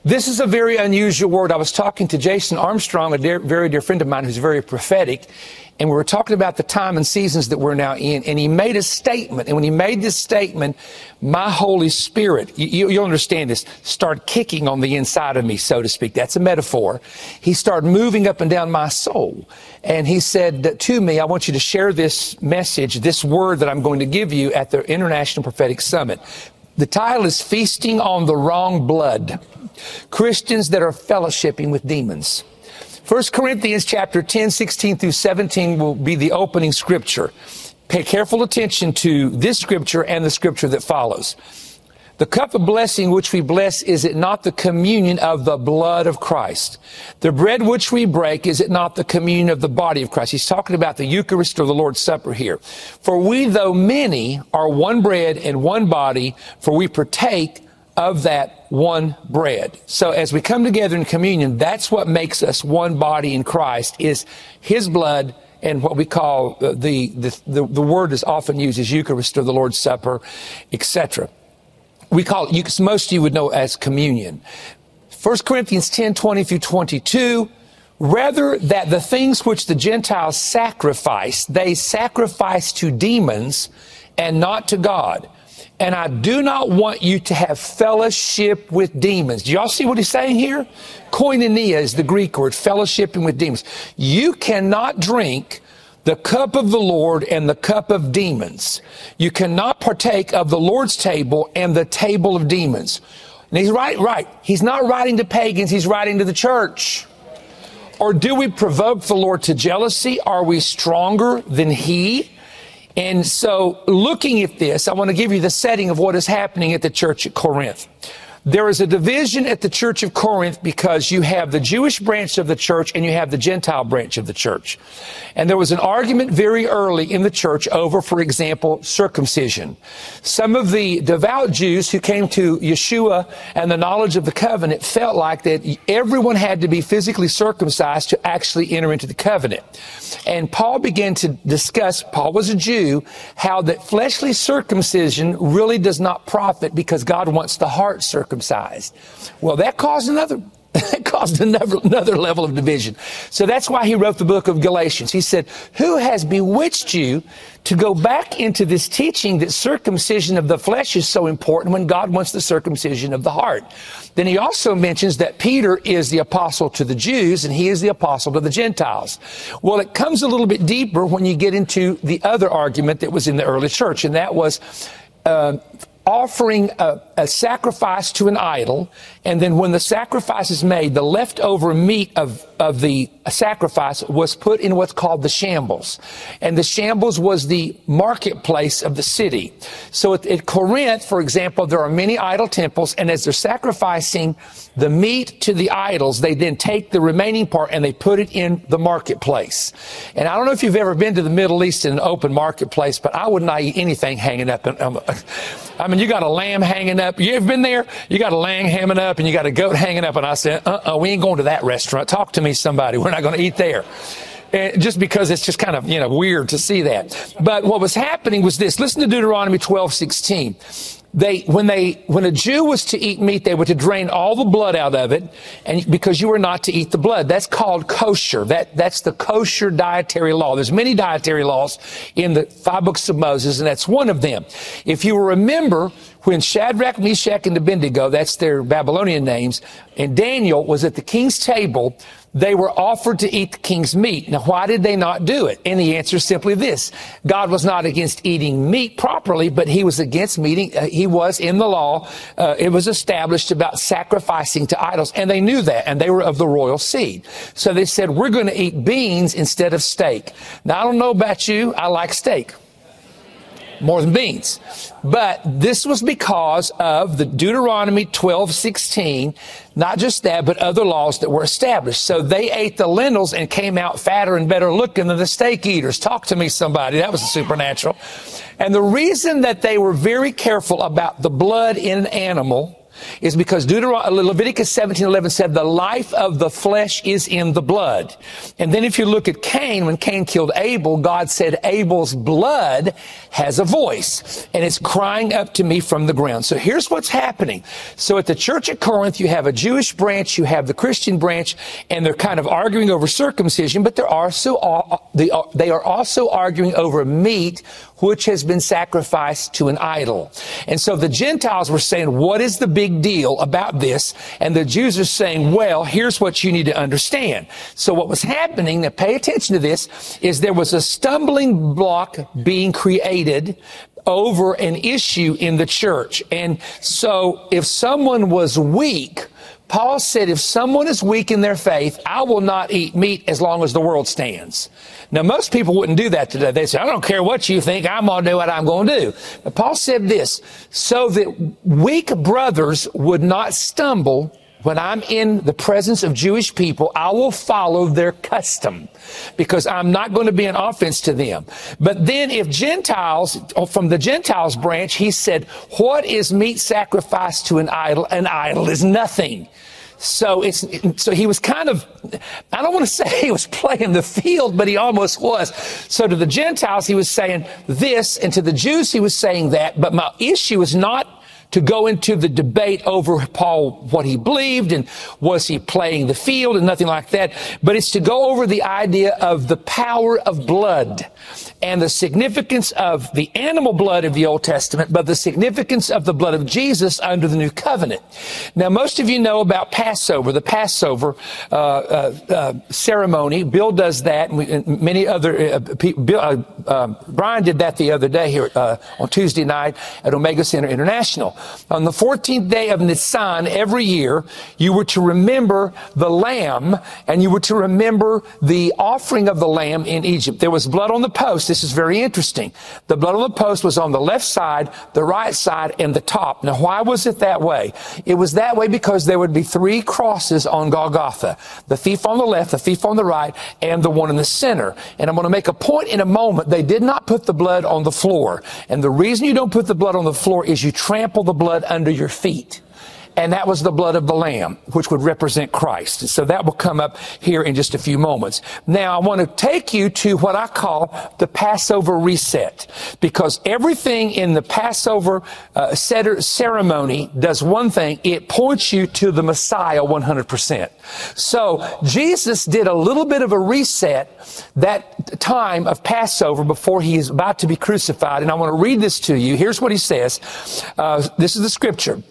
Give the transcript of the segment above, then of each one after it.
This is a very unusual word. I was talking to Jason Armstrong, a very dear friend of mine who's very prophetic, and we were talking about the time and seasons that we're now in, and he made a statement. And when he made this statement, my Holy Spirit, you'll understand this, started kicking on the inside of me, so to speak. That's a metaphor. He started moving up and down my soul. And he said to me, I want you to share this message, this word that I'm going to give you at the International Prophetic Summit. The title is Feasting on the Wrong Blood. Christians that are fellowshipping with demons. 1 Corinthians chapter 10, 16 through 17 will be the opening scripture. Pay careful attention to this scripture and the scripture that follows. The cup of blessing which we bless, is it not the communion of the blood of Christ? The bread which we break, is it not the communion of the body of Christ? He's talking about the Eucharist or the Lord's Supper here. For we, though many, are one bread and one body, for we partake of that one bread. So as we come together in communion, that's what makes us one body in Christ, is His blood and what we call the word is often used as Eucharist or the Lord's Supper, etc. We call it, most of you would know as communion. 1 Corinthians 10, 20 through 22, rather that the things which the Gentiles sacrifice, they sacrifice to demons and not to God. And I do not want you to have fellowship with demons. Do y'all see what he's saying here? Koinonia is the Greek word, fellowshipping with demons. You cannot drink the cup of the Lord and the cup of demons. You cannot partake of the Lord's table and the table of demons. And he's right. He's not writing to pagans, he's writing to the church. Or do we provoke the Lord to jealousy? Are we stronger than He? And so looking at this, I want to give you the setting of what is happening at the church at Corinth. There is a division at the church of Corinth because you have the Jewish branch of the church and you have the Gentile branch of the church. And there was an argument very early in the church over, for example, circumcision. Some of the devout Jews who came to Yeshua and the knowledge of the covenant felt like that everyone had to be physically circumcised to actually enter into the covenant. And Paul began to discuss, Paul was a Jew, how that fleshly circumcision really does not profit because God wants the heart circumcised. Well, that caused another level of division. So that's why he wrote the book of Galatians. He said, who has bewitched you to go back into this teaching that circumcision of the flesh is so important when God wants the circumcision of the heart? Then he also mentions that Peter is the apostle to the Jews and he is the apostle to the Gentiles. Well, it comes a little bit deeper when you get into the other argument that was in the early church, and that was offering a sacrifice to an idol, and then when the sacrifice is made, the leftover meat of the sacrifice was put in what's called the shambles. And the shambles was the marketplace of the city. So at Corinth, for example, there are many idol temples, and as they're sacrificing the meat to the idols, they then take the remaining part and they put it in the marketplace. And I don't know if you've ever been to the Middle East in an open marketplace, but I would not eat anything hanging up. I mean, you got a lamb hanging up. You ever been there? You got a lamb hanging up and you got a goat hanging up. And I said, we ain't going to that restaurant. Talk to me, somebody. We're not going to eat there. And just because it's just kind of, weird to see that. But what was happening was this. Listen to Deuteronomy 12:16. When a Jew was to eat meat, they were to drain all the blood out of it, and because you were not to eat the blood. That's called kosher. That's the kosher dietary law. There's many dietary laws in the 5 books of Moses, and that's one of them. If you remember, when Shadrach, Meshach, and Abednego, that's their Babylonian names, and Daniel was at the king's table, they were offered to eat the king's meat. Now, why did they not do it? And the answer is simply this. God was not against eating meat properly, but he was against he was in the law. It was established about sacrificing to idols, and they knew that, and they were of the royal seed. So they said, we're going to eat beans instead of steak. Now, I don't know about you. I like steak more than beans. But this was because of the Deuteronomy 12:16, not just that, but other laws that were established. So they ate the lentils and came out fatter and better looking than the steak eaters. Talk to me, somebody. That was supernatural. And the reason that they were very careful about the blood in an animal is because Leviticus 17:11 said the life of the flesh is in the blood. And then if you look at Cain, when Cain killed Abel, God said Abel's blood has a voice and it's crying up to me from the ground. So here's what's happening. So at the church at Corinth, you have a Jewish branch, you have the Christian branch, and they're kind of arguing over circumcision, but they are also arguing over meat which has been sacrificed to an idol. And so the Gentiles were saying, what is the big deal about this? And the Jews are saying, well, here's what you need to understand. So what was happening, now pay attention to this, is there was a stumbling block being created over an issue in the church. And so if someone was weak, Paul said, if someone is weak in their faith, I will not eat meat as long as the world stands. Now, most people wouldn't do that today. They say, I don't care what you think, I'm going to do what I'm going to do. But Paul said this, so that weak brothers would not stumble when I'm in the presence of Jewish people, I will follow their custom because I'm not going to be an offense to them. But then if Gentiles, or from the Gentiles branch, he said, what is meat sacrificed to an idol? An idol is nothing. So he was kind of, I don't want to say he was playing the field, but he almost was. So to the Gentiles, he was saying this, and to the Jews, he was saying that. But my issue is not to go into the debate over Paul, what he believed, and was he playing the field, and nothing like that. But it's to go over the idea of the power of blood and the significance of the animal blood of the Old Testament, but the significance of the blood of Jesus under the New Covenant. Now, most of you know about Passover, the Passover ceremony. Bill does that, and many other people. Brian did that the other day here on Tuesday night at Omega Center International. On the 14th day of Nisan every year, you were to remember the lamb, and you were to remember the offering of the lamb in Egypt. There was blood on the post. This is very interesting. The blood on the post was on the left side, the right side, and the top. Now, why was it that way? It was that way because there would be 3 crosses on Golgotha. The thief on the left, the thief on the right, and the one in the center. And I'm going to make a point in a moment. They did not put the blood on the floor. And the reason you don't put the blood on the floor is you trample the blood under your feet. And that was the blood of the Lamb, which would represent Christ. So that will come up here in just a few moments. Now, I want to take you to what I call the Passover reset, because everything in the Passover ceremony does one thing. It points you to the Messiah 100%. So Jesus did a little bit of a reset that time of Passover before he is about to be crucified. And I want to read this to you. Here's what he says. This is the scripture.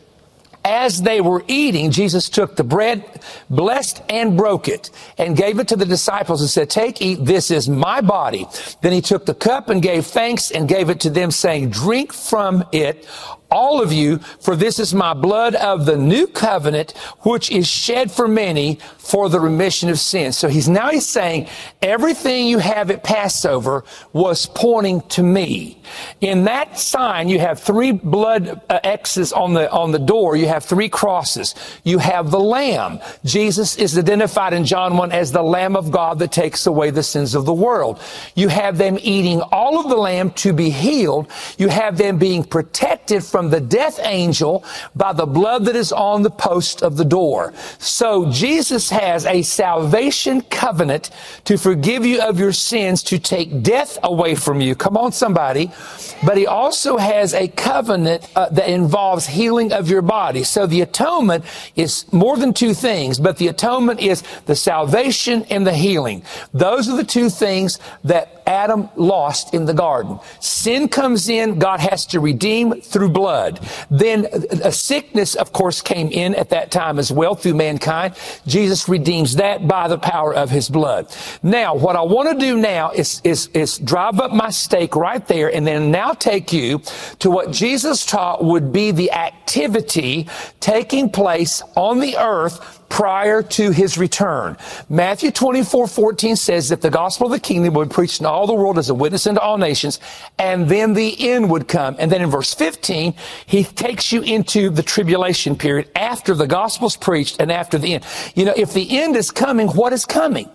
As they were eating, Jesus took the bread, blessed and broke it, and gave it to the disciples and said, take, eat, this is my body. Then he took the cup and gave thanks and gave it to them, saying, drink from it, all of you, for this is my blood of the new covenant, which is shed for many for the remission of sins. So he's saying everything you have at Passover was pointing to me. In that sign, you have 3 blood X's on the door. You have 3 crosses. You have the Lamb. Jesus is identified in John 1 as the Lamb of God that takes away the sins of the world. You have them eating all of the lamb to be healed. You have them being protected from the death angel by the blood that is on the post of the door. So Jesus has a salvation covenant to forgive you of your sins, to take death away from you. Come on, somebody. But he also has a covenant that involves healing of your body. So the atonement is more than 2 things, but the atonement is the salvation and the healing. Those are the 2 things that Adam lost in the garden. Sin comes in, God has to redeem through blood. Then a sickness, of course, came in at that time as well through mankind. Jesus redeems that by the power of his blood. Now, what I want to do now is drive up my stake right there and then now take you to what Jesus taught would be the activity taking place on the earth prior to his return. Matthew 24:14 says that the gospel of the kingdom would be preached in all the world as a witness unto all nations, and then the end would come. And then in verse 15, he takes you into the tribulation period after the gospel's preached and after the end. You know, if the end is coming, what is coming?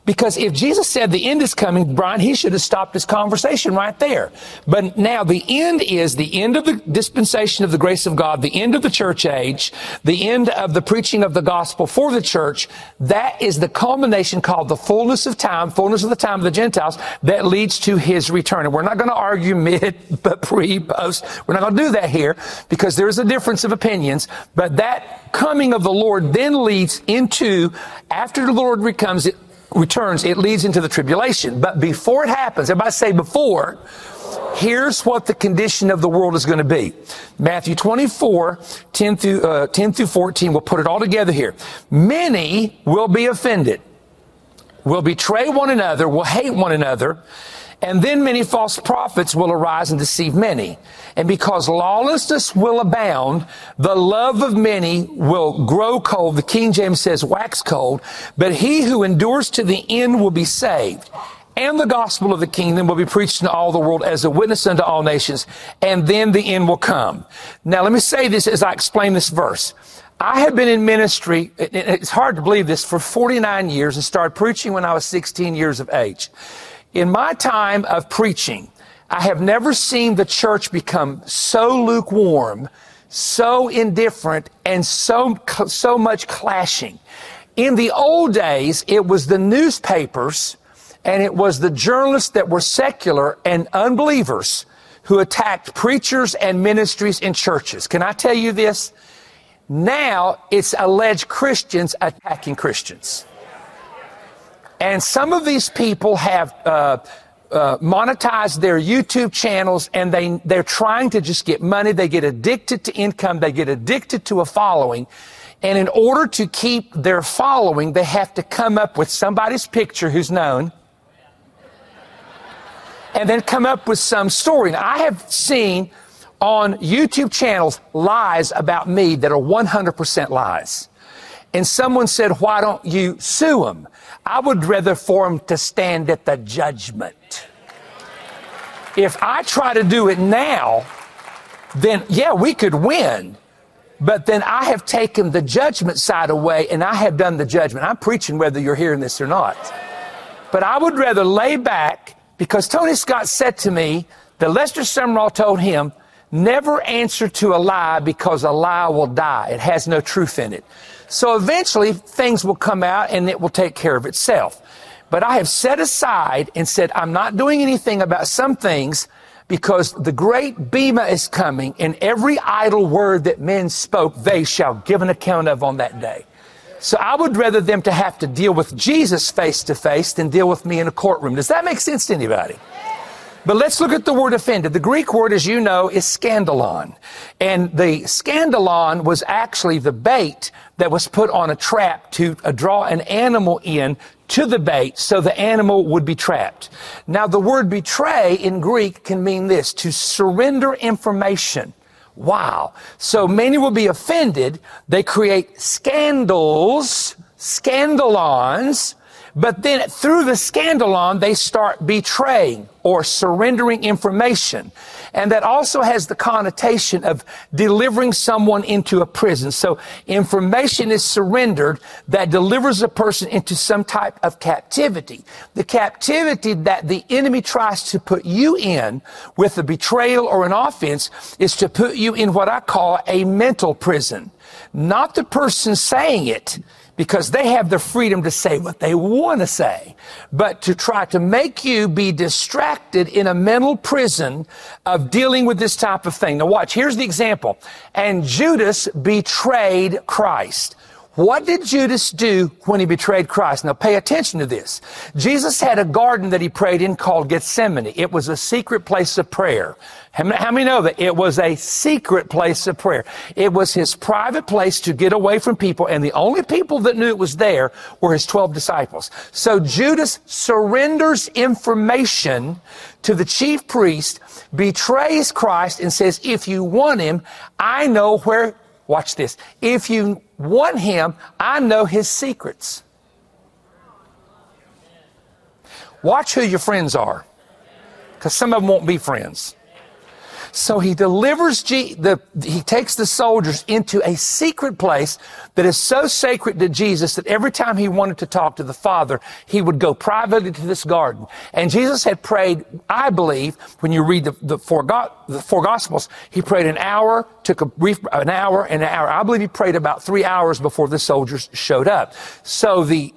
Because if Jesus said the end is coming, Brian, he should have stopped his conversation right there. But now the end is the end of the dispensation of the grace of God, the end of the church age, the end of the preaching of the gospel for the church. That is the culmination called the fullness of time, fullness of the time of the Gentiles, that leads to his return. And we're not going to argue mid, but pre, post. We're not going to do that here because there is a difference of opinions. But that coming of the Lord then leads into, after the Lord returns, it leads into the tribulation. But before it happens, everybody say before, here's what the condition of the world is going to be. Matthew 24, 10 through 14, we'll put it all together here. Many will be offended, will betray one another, will hate one another, and then many false prophets will arise and deceive many. And because lawlessness will abound, the love of many will grow cold. The King James says wax cold. But he who endures to the end will be saved. And the gospel of the kingdom will be preached in all the world as a witness unto all nations. And then the end will come. Now let me say this as I explain this verse. I have been in ministry, it's hard to believe this, for 49 years and started preaching when I was 16 years of age. In my time of preaching, I have never seen the church become so lukewarm, so indifferent, and so much clashing. In the old days, it was the newspapers and it was the journalists that were secular and unbelievers who attacked preachers and ministries in churches. Can I tell you this? Now it's alleged Christians attacking Christians. And some of these people have monetized their YouTube channels, and they're trying to just get money. They get addicted to income. They get addicted to a following. And in order to keep their following, they have to come up with somebody's picture who's known and then come up with some story. Now, I have seen on YouTube channels lies about me that are 100% lies. And someone said, why don't you sue them? I would rather for them to stand at the judgment. If I try to do it now, then yeah, we could win. But then I have taken the judgment side away and I have done the judgment. I'm preaching whether you're hearing this or not. But I would rather lay back, because Tony Scott said to me that Lester Sumrall told him, never answer to a lie because a lie will die. It has no truth in it. So eventually things will come out and it will take care of itself. But I have set aside and said, I'm not doing anything about some things because the great Bema is coming, and every idle word that men spoke, they shall give an account of on that day. So I would rather them to have to deal with Jesus face to face than deal with me in a courtroom. Does that make sense to anybody? But let's look at the word offended. The Greek word, as you know, is scandalon. And the scandalon was actually the bait that was put on a trap to draw an animal in to the bait so the animal would be trapped. Now, the word betray in Greek can mean this, to surrender information. Wow. So many will be offended. They create scandals, scandalons, but then through the scandalon, they start betraying or surrendering information. And that also has the connotation of delivering someone into a prison. So information is surrendered that delivers a person into some type of captivity. The captivity that the enemy tries to put you in with a betrayal or an offense is to put you in what I call a mental prison. Not the person saying it, because they have the freedom to say what they want to say, but to try to make you be distracted in a mental prison of dealing with this type of thing. Now watch, here's the example. And Judas betrayed Christ. What did Judas do when he betrayed Christ? Now pay attention to this. Jesus had a garden that he prayed in called Gethsemane. It was a secret place of prayer. How many know that? It was a secret place of prayer. It was his private place to get away from people, and the only people that knew it was there were his 12 disciples. So Judas surrenders information to the chief priest, betrays Christ, and says, if you want him, I know where, watch this, if you want him, I know his secrets. Watch who your friends are, because some of them won't be friends. So he delivers, he takes the soldiers into a secret place that is so sacred to Jesus that every time he wanted to talk to the Father, he would go privately to this garden. And Jesus had prayed, I believe, when you read the four Gospels, he prayed an hour, took a brief, an hour and an hour. I believe he prayed about 3 hours before the soldiers showed up. So the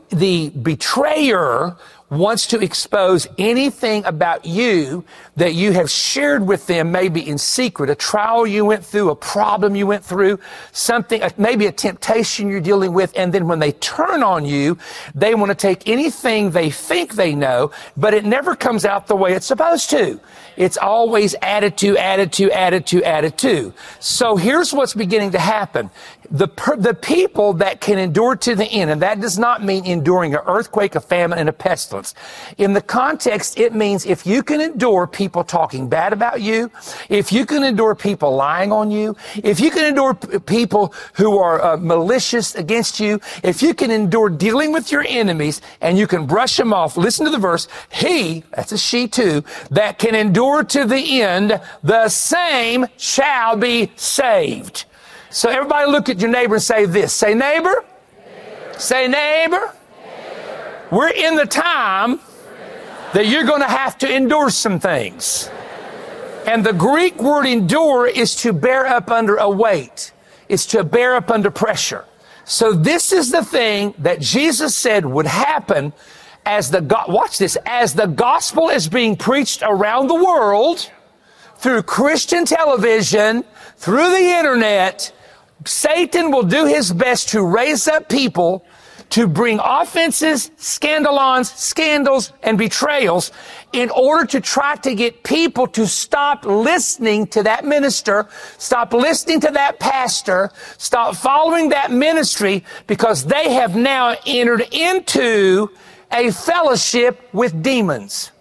betrayer wants to expose anything about you that you have shared with them, maybe in secret, a trial you went through, a problem you went through, something, maybe a temptation you're dealing with, and then when they turn on you, they want to take anything they think they know, but it never comes out the way it's supposed to. It's always added to, added to, added to, added to. So here's what's beginning to happen. The people that can endure to the end, and that does not mean enduring an earthquake, a famine, and a pestilence. In the context, it means if you can endure people talking bad about you, if you can endure people lying on you, if you can endure people who are malicious against you, if you can endure dealing with your enemies and you can brush them off, listen to the verse, he, that's a she too, that can endure to the end, the same shall be saved. So everybody look at your neighbor and say this. Say neighbor. Say neighbor. We're in the time that you're going to have to endure some things. And the Greek word endure is to bear up under a weight. It's to bear up under pressure. So this is the thing that Jesus said would happen as watch this, as the gospel is being preached around the world through Christian television, through the internet. Satan will do his best to raise up people to bring offenses, scandalons, scandals, and betrayals in order to try to get people to stop listening to that minister, stop listening to that pastor, stop following that ministry, because they have now entered into a fellowship with demons.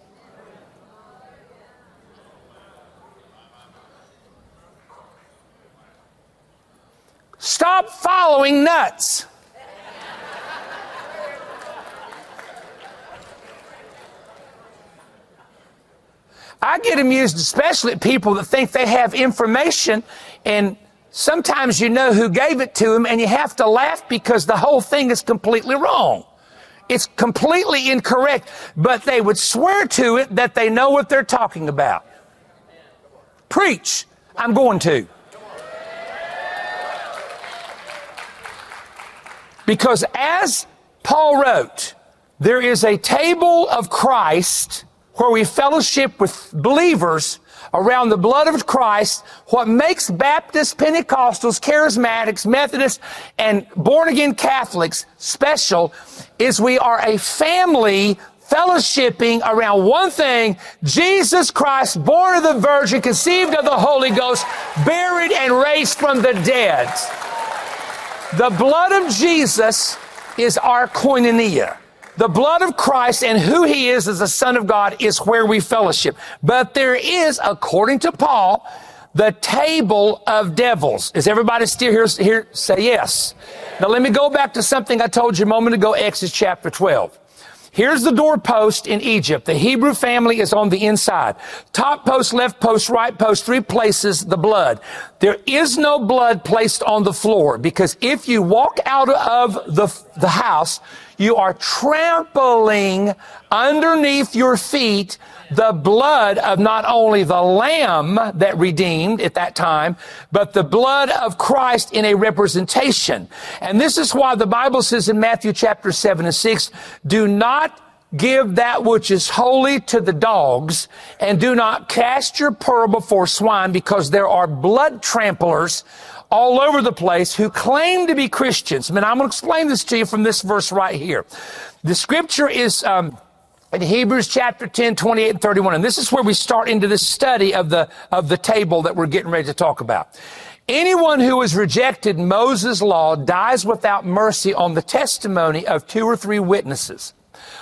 Stop following nuts. I get amused especially at people that think they have information, and sometimes you know who gave it to them and you have to laugh because the whole thing is completely wrong. It's completely incorrect, but they would swear to it that they know what they're talking about. Preach. I'm going to. Because as Paul wrote, there is a table of Christ where we fellowship with believers around the blood of Christ. What makes Baptists, Pentecostals, Charismatics, Methodists, and born-again Catholics special is we are a family fellowshipping around one thing: Jesus Christ, born of the Virgin, conceived of the Holy Ghost, buried and raised from the dead. The blood of Jesus is our koinonia. The blood of Christ and who he is as the Son of God is where we fellowship. But there is, according to Paul, the table of devils. Is everybody still here? Say yes. Now let me go back to something I told you a moment ago, Exodus chapter 12. Here's the doorpost in Egypt. The Hebrew family is on the inside. Top post, left post, right post, 3 places the blood. There is no blood placed on the floor, because if you walk out of the house, you are trampling underneath your feet the blood of not only the Lamb that redeemed at that time, but the blood of Christ in a representation. And this is why the Bible says in Matthew chapter 7 and 6, do not give that which is holy to the dogs, and do not cast your pearl before swine, because there are blood tramplers all over the place who claim to be Christians. I mean, I'm going to explain this to you from this verse right here. The scripture is in Hebrews chapter 10, 28 and 31. And this is where we start into this study of the table that we're getting ready to talk about. Anyone who has rejected Moses' law dies without mercy on the testimony of 2 or 3 witnesses.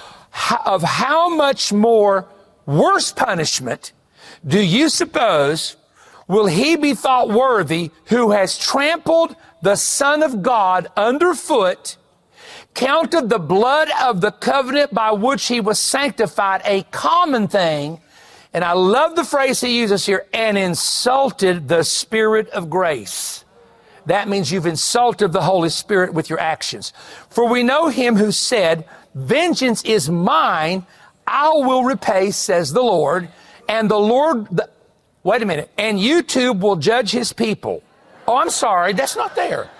Of how much more worse punishment do you suppose will he be thought worthy who has trampled the Son of God underfoot, counted the blood of the covenant by which he was sanctified a common thing, And I love the phrase he uses here, and insulted the Spirit of grace. That means you've insulted the Holy Spirit with your actions. For we know him who said, vengeance is mine, I will repay, says the Lord. And the Lord, wait a minute, and YouTube will judge his people. Oh, I'm sorry, that's not there.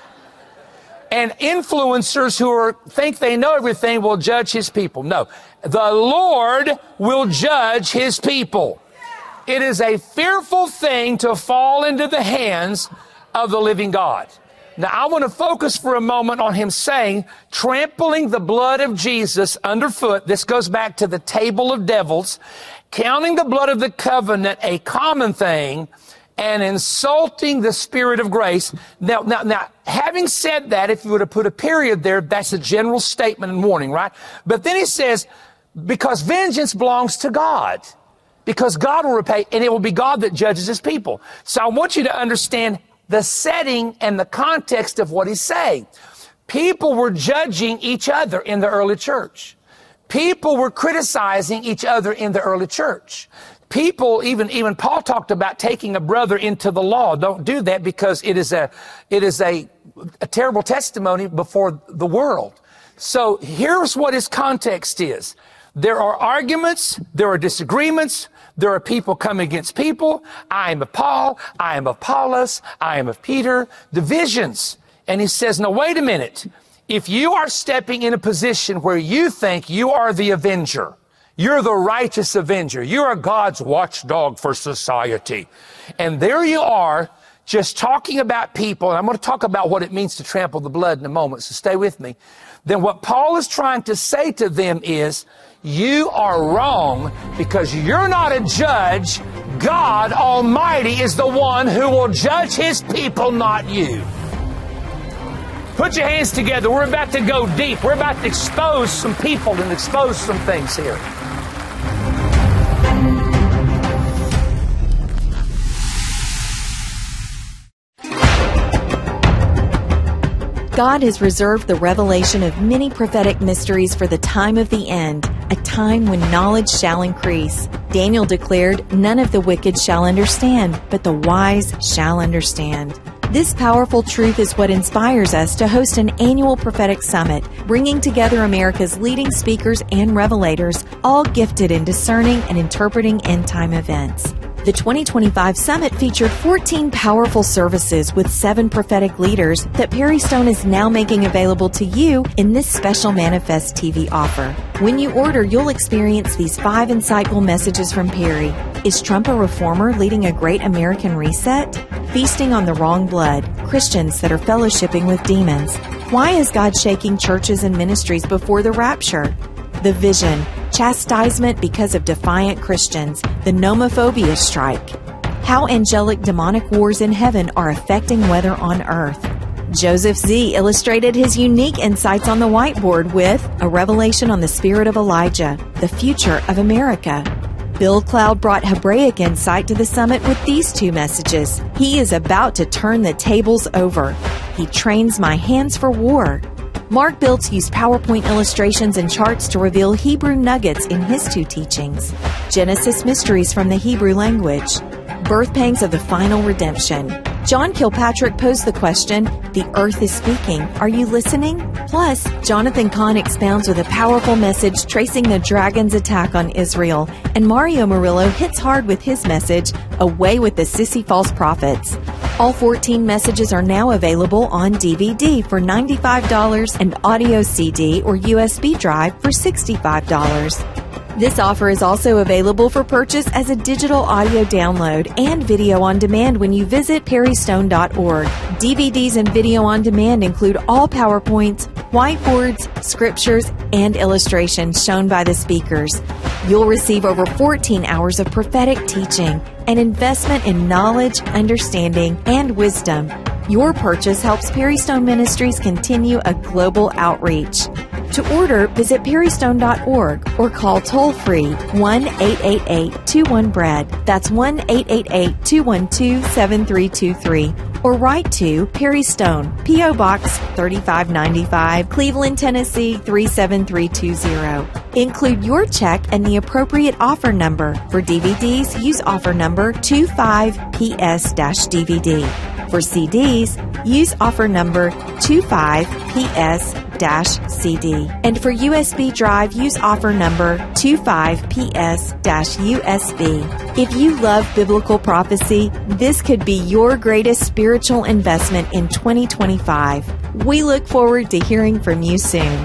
And influencers who think they know everything will judge his people. No, the Lord will judge his people. It is a fearful thing to fall into the hands of the living God. Now, I want to focus for a moment on him saying, trampling the blood of Jesus underfoot. This goes back to the table of devils, counting the blood of the covenant a common thing, and insulting the Spirit of grace. Now, having said that, if you were to put a period there, that's a general statement and warning, right? But then he says, because vengeance belongs to God. Because God will repay, and it will be God that judges his people. So I want you to understand the setting and the context of what he's saying. People were judging each other in the early church. People were criticizing each other in the early church. People, even Paul talked about taking a brother into the law. Don't do that because it is a terrible testimony before the world. So here's what his context is. There are arguments, there are disagreements, there are people coming against people. I am of Paul, I am of Apollos, I am of Peter. Divisions. And he says, now wait a minute. If you are stepping in a position where you think you are the avenger, you're the righteous avenger, you are God's watchdog for society, and there you are just talking about people, and I'm going to talk about what it means to trample the blood in a moment, so stay with me. Then what Paul is trying to say to them is, you are wrong because you're not a judge. God Almighty is the one who will judge his people, not you. Put your hands together. We're about to go deep. We're about to expose some people and expose some things here. God has reserved the revelation of many prophetic mysteries for the time of the end, a time when knowledge shall increase. Daniel declared, none of the wicked shall understand, but the wise shall understand. This powerful truth is what inspires us to host an annual prophetic summit, bringing together America's leading speakers and revelators, all gifted in discerning and interpreting end-time events. The 2025 Summit featured 14 powerful services with 7 prophetic leaders that Perry Stone is now making available to you in this special Manifest TV offer. When you order, you'll experience these 5 insightful messages from Perry. Is Trump a reformer leading a great American reset? Feasting on the wrong blood, Christians that are fellowshipping with demons. Why is God shaking churches and ministries before the rapture? The Vision, chastisement because of defiant Christians, the nomophobia strike. How angelic demonic wars in heaven are affecting weather on earth. Joseph Z. illustrated his unique insights on the whiteboard with a revelation on the spirit of Elijah, the future of America. Bill Cloud brought Hebraic insight to the summit with these 2 messages. He is about to turn the tables over. He trains my hands for war. Mark Biltz used PowerPoint illustrations and charts to reveal Hebrew nuggets in his 2 teachings. Genesis mysteries from the Hebrew language. Birth pangs of the final redemption. John Kilpatrick posed the question, the earth is speaking. Are you listening? Plus, Jonathan Cahn expounds with a powerful message tracing the dragon's attack on Israel. And Mario Murillo hits hard with his message, Away with the Sissy False Prophets. All 14 messages are now available on DVD for $95 and audio CD or USB drive for $65. This offer is also available for purchase as a digital audio download and video on demand when you visit perrystone.org. DVDs and video on demand include all PowerPoints, whiteboards, scriptures, and illustrations shown by the speakers. You'll receive over 14 hours of prophetic teaching, an investment in knowledge, understanding, and wisdom. Your purchase helps Perry Stone Ministries continue a global outreach. To order, visit perrystone.org or call toll-free 1-888-21-BREAD. That's 1-888-212-7323. or write to Perry Stone, P.O. Box 3595, Cleveland, Tennessee 37320. Include your check and the appropriate offer number. For DVDs, use offer number 25PS-DVD. For CDs, use offer number 25PS-CD. And for USB drive, use offer number 25PS-USB. If you love biblical prophecy, this could be your greatest spiritual investment in 2025. We look forward to hearing from you soon.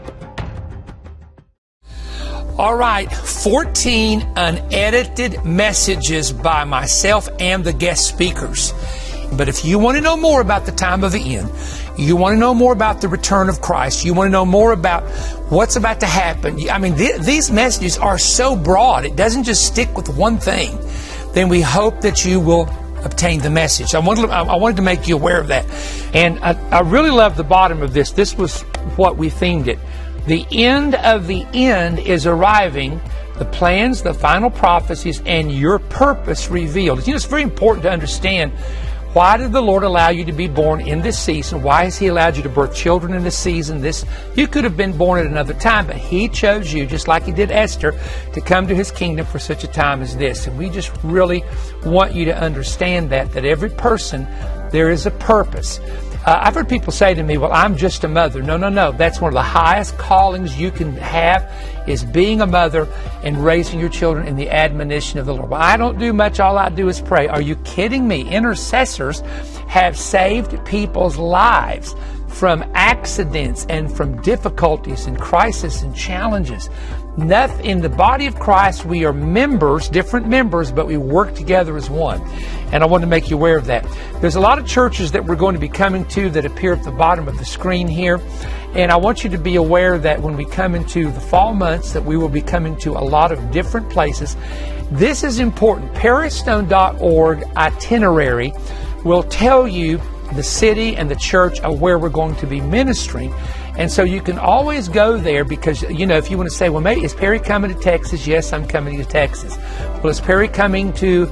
All right, 14 unedited messages by myself and the guest speakers. But if you want to know more about the time of the end, you want to know more about the return of Christ, you want to know more about what's about to happen, I mean, these messages are so broad, it doesn't just stick with one thing, then we hope that you will obtain the message. I wanted to make you aware of that. And I really love the bottom of this. This was what we themed it. The end of the end is arriving. The plans, the final prophecies, and your purpose revealed. You know, it's very important to understand, why did the Lord allow you to be born in this season? Why has He allowed you to birth children in this season? You could have been born at another time, but He chose you, just like He did Esther, to come to His kingdom for such a time as this. And we just really want you to understand that every person, there is a purpose. I've heard people say to me, well, I'm just a mother. No. That's one of the highest callings you can have, is being a mother and raising your children in the admonition of the Lord. Well, I don't do much. All I do is pray. Are you kidding me? Intercessors have saved people's lives from accidents and from difficulties and crises and challenges. In the body of Christ, we are members, different members, but we work together as one. And I want to make you aware of that. There's a lot of churches that we're going to be coming to that appear at the bottom of the screen here. And I want you to be aware that when we come into the fall months, that we will be coming to a lot of different places. This is important. PerryStone.org itinerary will tell you the city and the church of where we're going to be ministering. And so you can always go there, because, you know, if you want to say, well, maybe, is Perry coming to Texas? Yes, I'm coming to Texas. Well, is Perry coming to,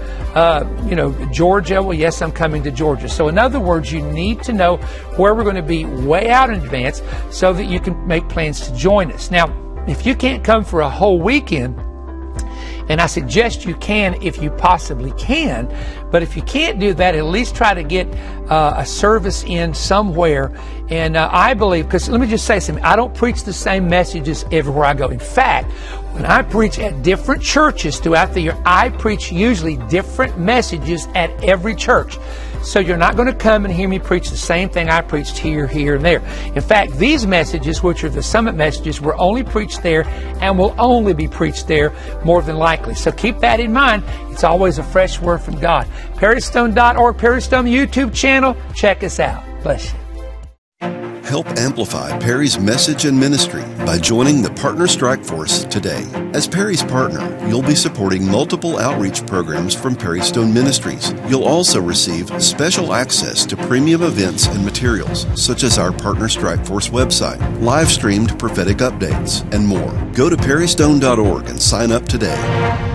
Georgia? Well, yes, I'm coming to Georgia. So in other words, you need to know where we're going to be way out in advance so that you can make plans to join us. Now, if you can't come for a whole weekend, and I suggest you can if you possibly can, but if you can't do that, at least try to get a service in somewhere. And I believe, because let me just say something, I don't preach the same messages everywhere I go. In fact, when I preach at different churches throughout the year, I preach usually different messages at every church. So you're not going to come and hear me preach the same thing I preached here, and there. In fact, these messages, which are the summit messages, were only preached there and will only be preached there more than likely. So keep that in mind. It's always a fresh word from God. PerryStone.org, Perry Stone YouTube channel. Check us out. Bless you. Help amplify Perry's message and ministry by joining the Partner Strike Force today. As Perry's partner, you'll be supporting multiple outreach programs from Perry Stone Ministries. You'll also receive special access to premium events and materials, such as our Partner Strike Force website, live-streamed prophetic updates, and more. Go to PerryStone.org and sign up today.